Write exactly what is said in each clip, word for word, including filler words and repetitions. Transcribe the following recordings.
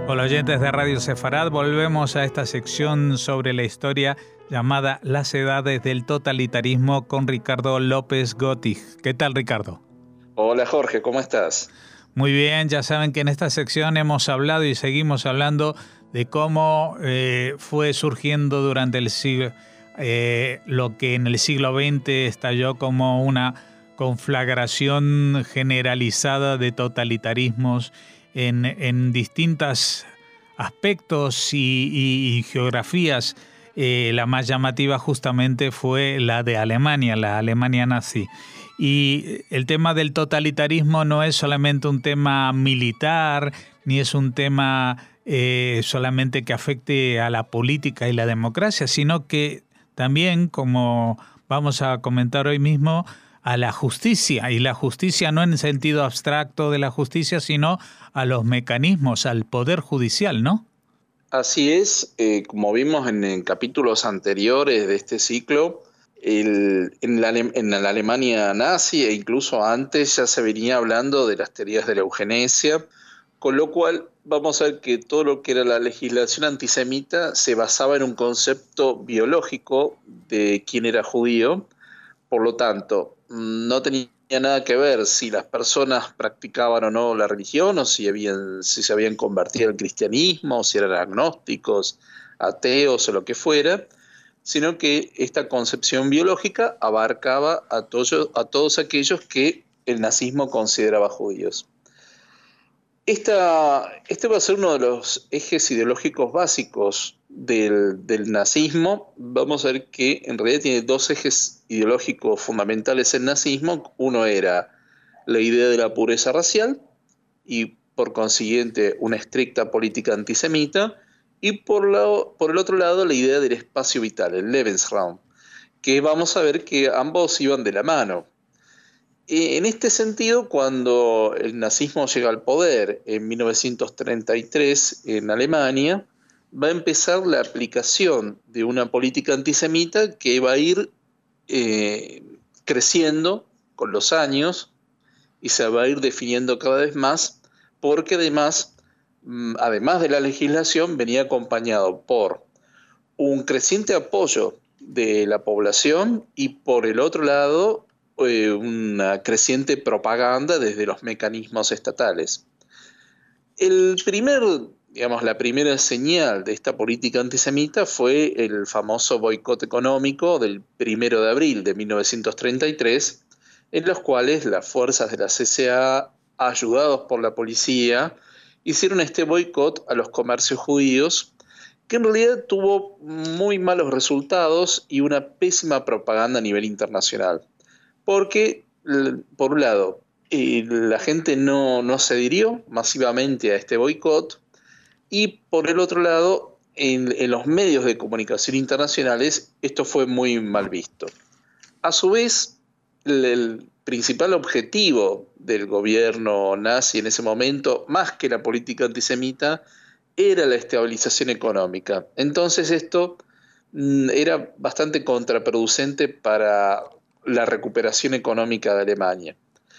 Hola oyentes de Radio Sefarad, volvemos a esta sección sobre la historia llamada Las Edades del Totalitarismo con Ricardo López Gottig. ¿Qué tal, Ricardo? Hola Jorge, ¿cómo estás? Muy bien, ya saben que en esta sección hemos hablado y seguimos hablando de cómo eh, fue surgiendo durante el siglo, eh, lo que en el siglo veinte estalló como una conflagración generalizada de totalitarismos en, en distintos aspectos y, y, y geografías. Eh, la más llamativa justamente fue la de Alemania, la Alemania nazi. Y el tema del totalitarismo no es solamente un tema militar, ni es un tema eh, solamente que afecte a la política y la democracia, sino que también, como vamos a comentar hoy mismo, a la justicia. Y la justicia no en el sentido abstracto de la justicia, sino a los mecanismos, al poder judicial, ¿no? Así es, eh, como vimos en, en capítulos anteriores de este ciclo, el, en, la, en la Alemania nazi e incluso antes ya se venía hablando de las teorías de la eugenesia, con lo cual vamos a ver que todo lo que era la legislación antisemita se basaba en un concepto biológico de quién era judío. Por lo tanto, no tenía nada que ver si las personas practicaban o no la religión, o si, habían, si se habían convertido al cristianismo, o si eran agnósticos, ateos o lo que fuera, sino que esta concepción biológica abarcaba a, to- a todos aquellos que el nazismo consideraba judíos. Esta, este va a ser uno de los ejes ideológicos básicos del, del nazismo. Vamos a ver que en realidad tiene dos ejes ideológicos fundamentales el nazismo. Uno era la idea de la pureza racial y por consiguiente una estricta política antisemita, y por, la, por el otro lado la idea del espacio vital, el Lebensraum, que vamos a ver que ambos iban de la mano. En este sentido, cuando el nazismo llega al poder en mil novecientos treinta y tres en Alemania, va a empezar la aplicación de una política antisemita que va a ir eh, creciendo con los años y se va a ir definiendo cada vez más, porque además, además de la legislación, venía acompañado por un creciente apoyo de la población y por el otro lado eh, una creciente propaganda desde los mecanismos estatales. El primer, digamos, la primera señal de esta política antisemita fue el famoso boicot económico del primero de abril de mil novecientos treinta y tres, en los cuales las fuerzas de la C C A, ayudados por la policía, hicieron este boicot a los comercios judíos, que en realidad tuvo muy malos resultados y una pésima propaganda a nivel internacional. Porque, por un lado, eh, la gente no, no se adhirió masivamente a este boicot, y por el otro lado, en, en los medios de comunicación internacionales, esto fue muy mal visto. A su vez, el, el principal objetivo del gobierno nazi en ese momento, más que la política antisemita, era la estabilización económica. Entonces esto mm, era bastante contraproducente para la recuperación económica de Alemania.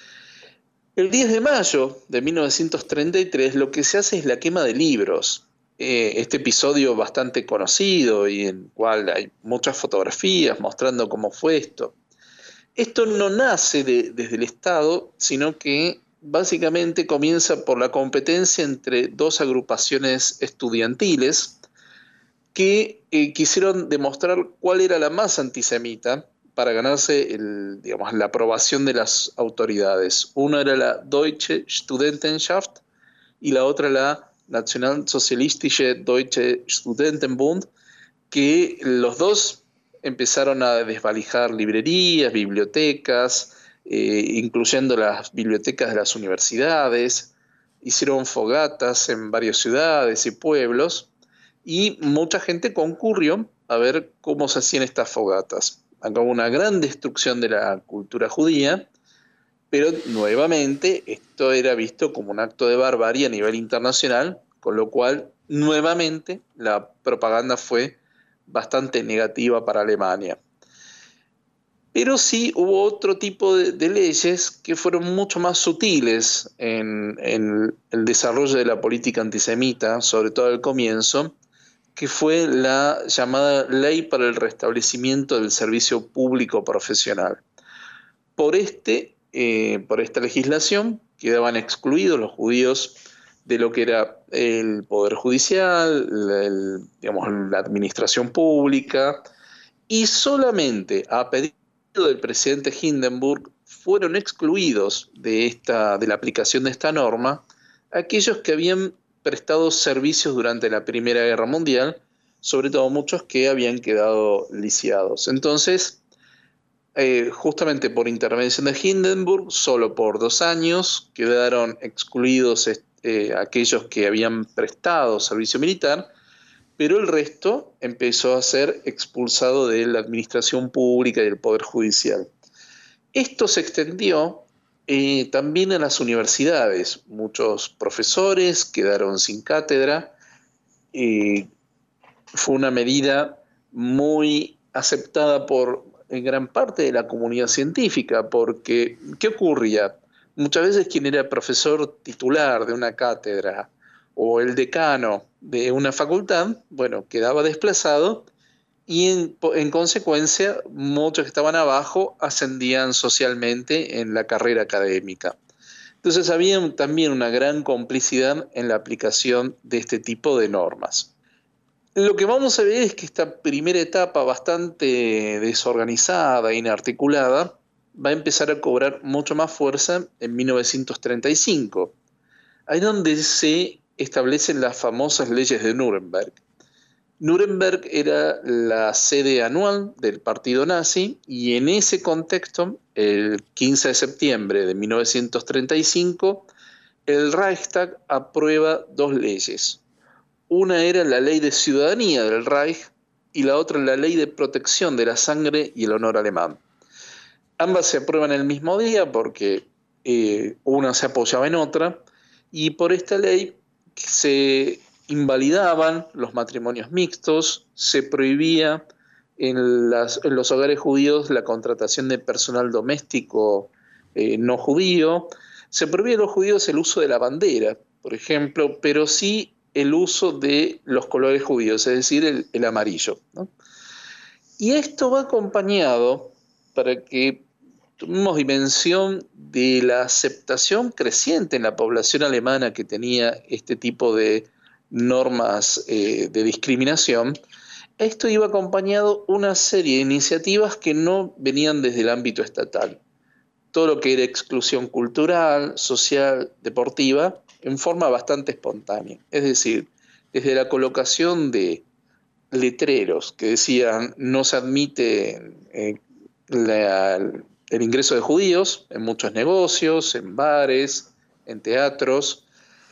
El diez de mayo de mil novecientos treinta y tres lo que se hace es la quema de libros. Eh, este episodio bastante conocido y en el cual hay muchas fotografías mostrando cómo fue esto. Esto no nace de, desde el Estado, sino que básicamente comienza por la competencia entre dos agrupaciones estudiantiles que eh, quisieron demostrar cuál era la más antisemita para ganarse el, digamos, la aprobación de las autoridades. Una era la Deutsche Studentenschaft y la otra la Nationalsozialistische Deutsche Studentenbund, que los dos empezaron a desvalijar librerías, bibliotecas, eh, incluyendo las bibliotecas de las universidades, hicieron fogatas en varias ciudades y pueblos, y mucha gente concurrió a ver cómo se hacían estas fogatas. Acá hubo una gran destrucción de la cultura judía, pero nuevamente esto era visto como un acto de barbarie a nivel internacional, con lo cual nuevamente la propaganda fue bastante negativa para Alemania. Pero sí hubo otro tipo de, de leyes que fueron mucho más sutiles en, en el desarrollo de la política antisemita, sobre todo al comienzo, que fue la llamada Ley para el Restablecimiento del Servicio Público Profesional. Por, este, eh, por esta legislación quedaban excluidos los judíos de lo que era el Poder Judicial, el, digamos, la administración pública, y solamente a pedido del presidente Hindenburg fueron excluidos de, esta, de la aplicación de esta norma aquellos que habían prestado servicios durante la Primera Guerra Mundial, sobre todo muchos que habían quedado lisiados. Entonces, eh, justamente por intervención de Hindenburg, solo por dos años quedaron excluidos eh, aquellos que habían prestado servicio militar, pero el resto empezó a ser expulsado de la administración pública y del Poder Judicial. Esto se extendió eh, también a las universidades. Muchos profesores quedaron sin cátedra. Eh, fue una medida muy aceptada por en gran parte de la comunidad científica, porque ¿qué ocurría? Muchas veces quien era profesor titular de una cátedra o el decano de una facultad, bueno, quedaba desplazado y en, en consecuencia muchos que estaban abajo ascendían socialmente en la carrera académica. Entonces había también una gran complicidad en la aplicación de este tipo de normas. Lo que vamos a ver es que esta primera etapa bastante desorganizada e inarticulada va a empezar a cobrar mucho más fuerza en mil novecientos treinta y cinco, ahí donde se establecen las famosas leyes de Nuremberg. Nuremberg era la sede anual del partido nazi y en ese contexto, el quince de septiembre de mil novecientos treinta y cinco, el Reichstag aprueba dos leyes. Una era la ley de ciudadanía del Reich y la otra la ley de protección de la sangre y el honor alemán. Ambas se aprueban el mismo día porque eh, una se apoyaba en otra, y por esta ley se invalidaban los matrimonios mixtos, se prohibía en, las, en los hogares judíos la contratación de personal doméstico eh, no judío, se prohibía a los judíos el uso de la bandera, por ejemplo, pero sí el uso de los colores judíos, es decir, el, el amarillo, ¿no? Y esto va acompañado, para que tomemos dimensión de la aceptación creciente en la población alemana que tenía este tipo de normas eh, de discriminación, esto iba acompañado una serie de iniciativas que no venían desde el ámbito estatal. Todo lo que era exclusión cultural, social, deportiva, en forma bastante espontánea. Es decir, desde la colocación de letreros que decían no se admite eh, la, el ingreso de judíos en muchos negocios, en bares, en teatros,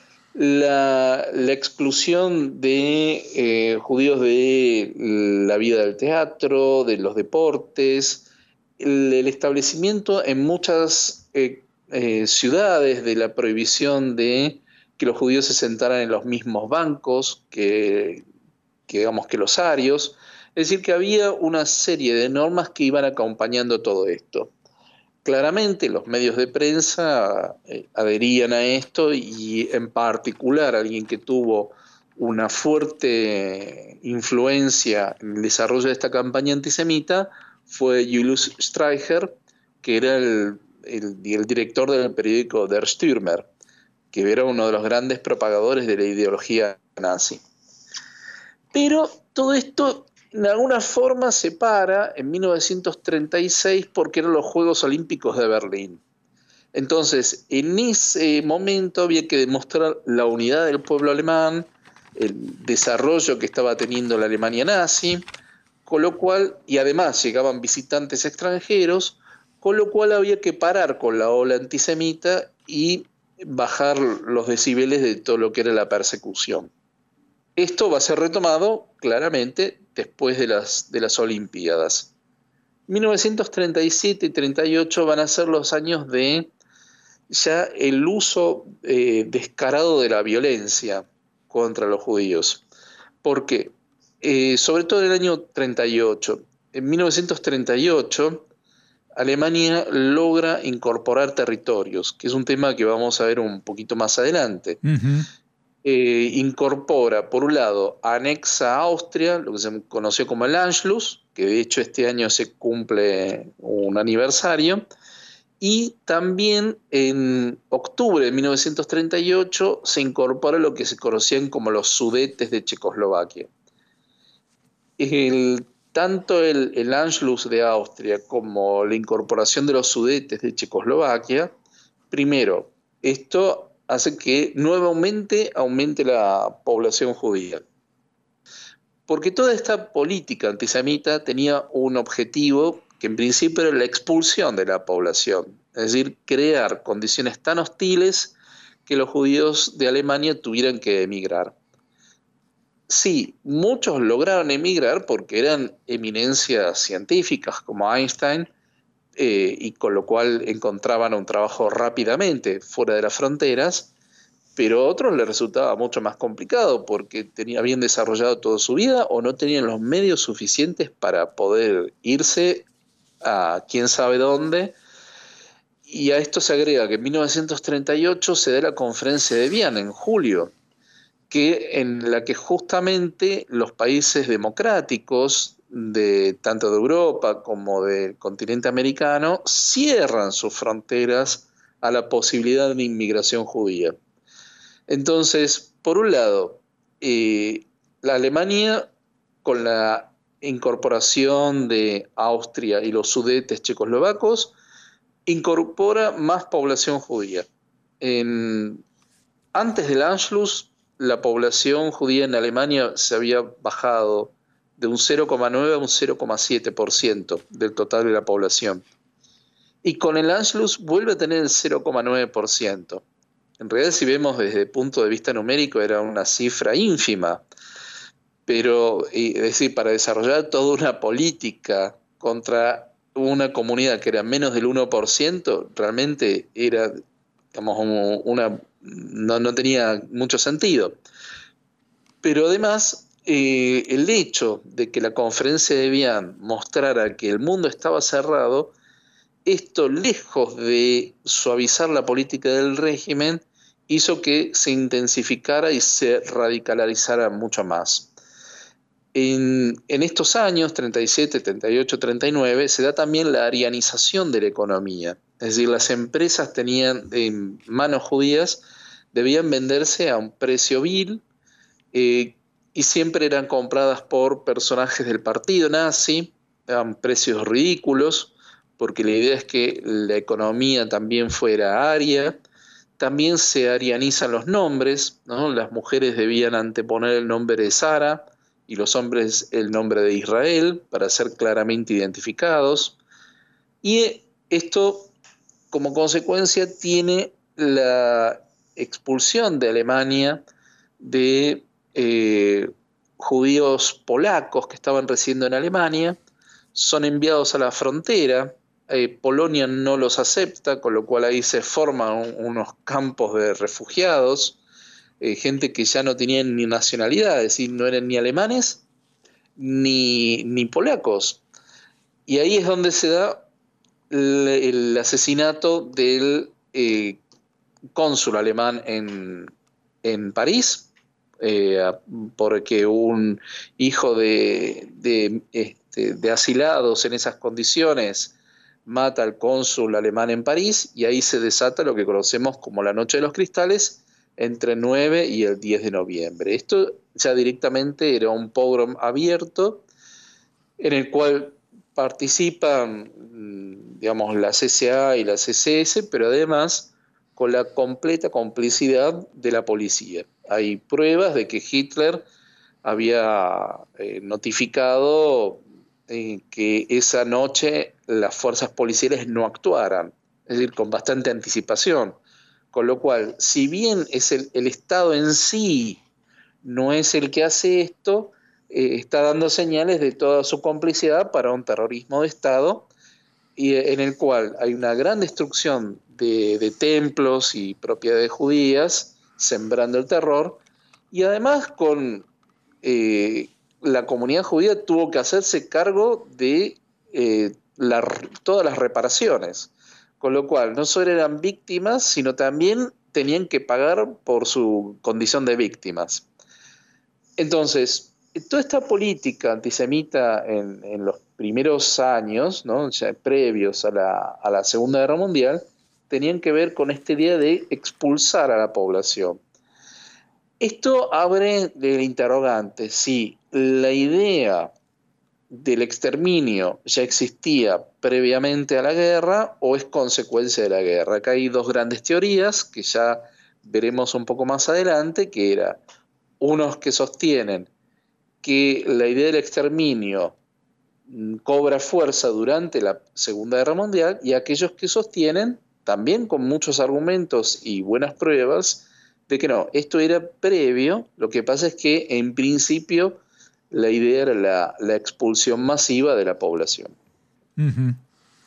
la, la exclusión de eh, judíos de la vida del teatro, de los deportes, el, el establecimiento en muchas eh, eh, ciudades de la prohibición de que los judíos se sentaran en los mismos bancos que, que, digamos, que los arios. Es decir, que había una serie de normas que iban acompañando todo esto. Claramente los medios de prensa eh, adherían a esto, y en particular alguien que tuvo una fuerte influencia en el desarrollo de esta campaña antisemita fue Julius Streicher, que era el, el, el director del periódico Der Stürmer, que era uno de los grandes propagadores de la ideología nazi. Pero todo esto de alguna forma se para en mil novecientos treinta y seis porque eran los Juegos Olímpicos de Berlín. Entonces, en ese momento había que demostrar la unidad del pueblo alemán, el desarrollo que estaba teniendo la Alemania nazi, con lo cual, y además llegaban visitantes extranjeros, con lo cual había que parar con la ola antisemita y bajar los decibeles de todo lo que era la persecución. Esto va a ser retomado claramente después de las, de las Olimpiadas. mil novecientos treinta y siete y treinta y ocho van a ser los años de ya el uso eh, descarado de la violencia contra los judíos. ¿Por qué? Eh, sobre todo en el año treinta y ocho. En mil novecientos treinta y ocho Alemania logra incorporar territorios, que es un tema que vamos a ver un poquito más adelante. Uh-huh. Eh, incorpora, por un lado, anexa a Austria, lo que se conoció como el Anschluss, que de hecho este año se cumple un aniversario, y también en octubre de mil novecientos treinta y ocho se incorpora lo que se conocían como los Sudetes de Checoslovaquia. El, tanto el, el Anschluss de Austria como la incorporación de los Sudetes de Checoslovaquia, primero, esto hace que nuevamente aumente la población judía. Porque toda esta política antisemita tenía un objetivo que en principio era la expulsión de la población, es decir, crear condiciones tan hostiles que los judíos de Alemania tuvieran que emigrar. Sí, muchos lograron emigrar porque eran eminencias científicas como Einstein, eh, y con lo cual encontraban un trabajo rápidamente fuera de las fronteras, pero a otros les resultaba mucho más complicado porque tenía, habían desarrollado toda su vida o no tenían los medios suficientes para poder irse a quién sabe dónde. Y a esto se agrega que en mil novecientos treinta y ocho se da la conferencia de Viena en julio, que en la que justamente los países democráticos de tanto de Europa como del continente americano cierran sus fronteras a la posibilidad de inmigración judía. Entonces, por un lado, eh, la Alemania, con la incorporación de Austria y los Sudetes checoslovacos, incorpora más población judía. En, antes del Anschluss, la población judía en Alemania se había bajado de un cero coma nueve a un cero coma siete por ciento del total de la población. Y con el Anschluss vuelve a tener el cero coma nueve por ciento. En realidad, si vemos desde el punto de vista numérico, era una cifra ínfima. Pero, es decir, para desarrollar toda una política contra una comunidad que era menos del uno por ciento, realmente era, digamos, una, no, no tenía mucho sentido. Pero además, eh, el hecho de que la conferencia de Viena mostrara que el mundo estaba cerrado, esto, lejos de suavizar la política del régimen, hizo que se intensificara y se radicalizara mucho más. En, en estos años, treinta y siete, treinta y ocho, treinta y nueve, se da también la arianización de la economía. Es decir, las empresas tenían en manos judías, debían venderse a un precio vil, eh, y siempre eran compradas por personajes del partido nazi, a precios ridículos, porque la idea es que la economía también fuera aria. También se arianizan los nombres, ¿no? Las mujeres debían anteponer el nombre de Sara y los hombres el nombre de Israel para ser claramente identificados. Y esto, como consecuencia, tiene la expulsión de Alemania de eh, judíos polacos que estaban residiendo en Alemania, son enviados a la frontera. Eh, Polonia no los acepta, con lo cual ahí se forman un, unos campos de refugiados, eh, gente que ya no tenían ni nacionalidad, es decir, no eran ni alemanes ni, ni polacos. Y ahí es donde se da el, el asesinato del eh, cónsul alemán en, en París, eh, porque un hijo de, de, este, de asilados en esas condiciones mata al cónsul alemán en París, y ahí se desata lo que conocemos como la Noche de los Cristales, entre el nueve y el diez de noviembre. Esto ya directamente era un pogrom abierto en el cual participan, digamos, la C C A y la C C S, pero además con la completa complicidad de la policía. Hay pruebas de que Hitler había eh, notificado eh, que esa noche las fuerzas policiales no actuaran, es decir, con bastante anticipación. Con lo cual, si bien es el, el Estado en sí no es el que hace esto, eh, está dando señales de toda su complicidad para un terrorismo de Estado, y en el cual hay una gran destrucción de, de templos y propiedades judías, sembrando el terror, y además con eh, la comunidad judía tuvo que hacerse cargo de eh, la, todas las reparaciones. Con lo cual, no solo eran víctimas, sino también tenían que pagar por su condición de víctimas. Entonces, toda esta política antisemita en, en los primeros años, ¿no? Ya previos a la, a la Segunda Guerra Mundial, tenían que ver con esta idea de expulsar a la población. Esto abre el interrogante si la idea del exterminio ya existía previamente a la guerra o es consecuencia de la guerra. Acá hay dos grandes teorías que ya veremos un poco más adelante, que era unos que sostienen que la idea del exterminio cobra fuerza durante la Segunda Guerra Mundial y aquellos que sostienen, también con muchos argumentos y buenas pruebas, de que no, esto era previo, lo que pasa es que en principio la idea era la, la expulsión masiva de la población. Uh-huh.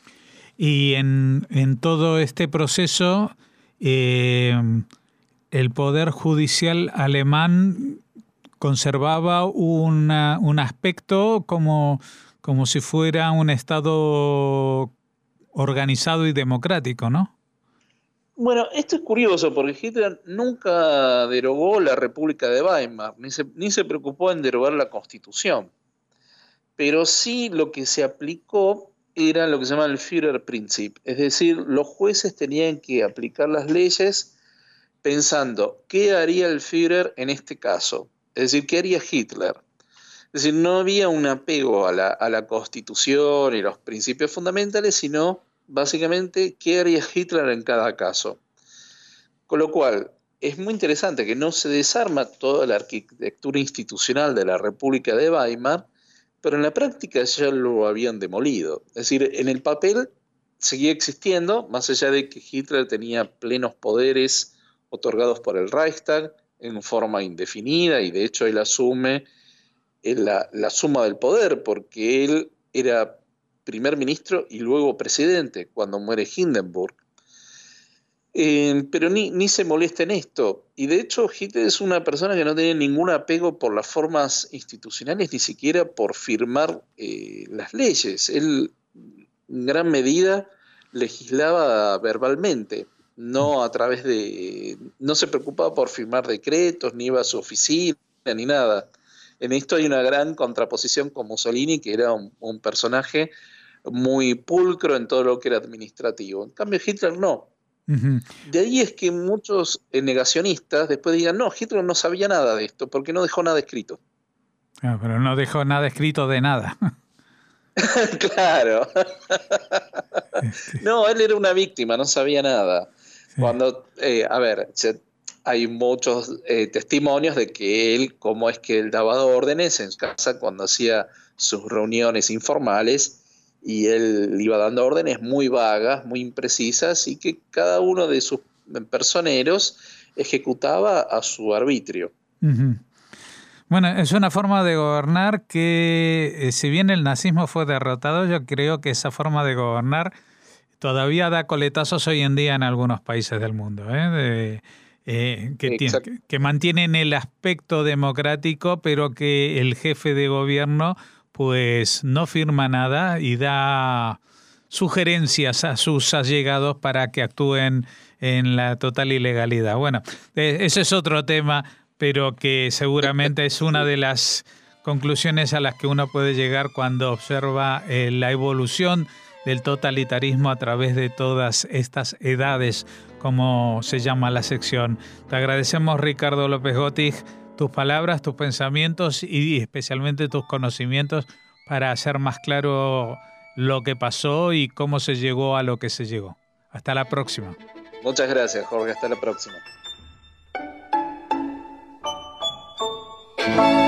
Y en, en todo este proceso, eh, el Poder Judicial alemán conservaba una, un aspecto como, como si fuera un Estado organizado y democrático, ¿no? Bueno, esto es curioso porque Hitler nunca derogó la República de Weimar, ni se, ni se preocupó en derogar la Constitución. Pero sí lo que se aplicó era lo que se llama el Führerprinzip, es decir, los jueces tenían que aplicar las leyes pensando qué haría el Führer en este caso, es decir, qué haría Hitler. Es decir, no había un apego a la, a la Constitución y los principios fundamentales, sino básicamente qué haría Hitler en cada caso. Con lo cual, es muy interesante que no se desarma toda la arquitectura institucional de la República de Weimar, pero en la práctica ya lo habían demolido. Es decir, en el papel seguía existiendo, más allá de que Hitler tenía plenos poderes otorgados por el Reichstag en forma indefinida, y de hecho él asume la, la suma del poder, porque él era primer ministro y luego presidente cuando muere Hindenburg. Eh, pero ni, ni se molesta en esto. Y de hecho Hitler es una persona que no tiene ningún apego por las formas institucionales, ni siquiera por firmar eh, las leyes. Él en gran medida legislaba verbalmente, no a través de... no se preocupaba por firmar decretos, ni iba a su oficina, ni nada. En esto hay una gran contraposición con Mussolini, que era un, un personaje muy pulcro en todo lo que era administrativo. En cambio, Hitler no. Uh-huh. De ahí es que muchos negacionistas después digan, no, Hitler no sabía nada de esto, porque no dejó nada escrito. Ah, pero no dejó nada escrito de nada. Claro. Este. No, él era una víctima, no sabía nada. Sí. Cuando, eh, a ver, se, hay muchos eh, testimonios de que él, cómo es que él daba órdenes en su casa cuando hacía sus reuniones informales, y él iba dando órdenes muy vagas, muy imprecisas, y que cada uno de sus personeros ejecutaba a su arbitrio. Uh-huh. Bueno, es una forma de gobernar que, eh, si bien el nazismo fue derrotado, yo creo que esa forma de gobernar todavía da coletazos hoy en día en algunos países del mundo, ¿eh? De, eh, que, tiene, que, que mantienen el aspecto democrático, pero que el jefe de gobierno pues no firma nada y da sugerencias a sus allegados para que actúen en la total ilegalidad. Bueno, ese es otro tema, pero que seguramente es una de las conclusiones a las que uno puede llegar cuando observa eh, la evolución del totalitarismo a través de todas estas edades, como se llama la sección. Te agradecemos, Ricardo López Gottig, tus palabras, tus pensamientos y especialmente tus conocimientos para hacer más claro lo que pasó y cómo se llegó a lo que se llegó. Hasta la próxima. Muchas gracias, Jorge. Hasta la próxima.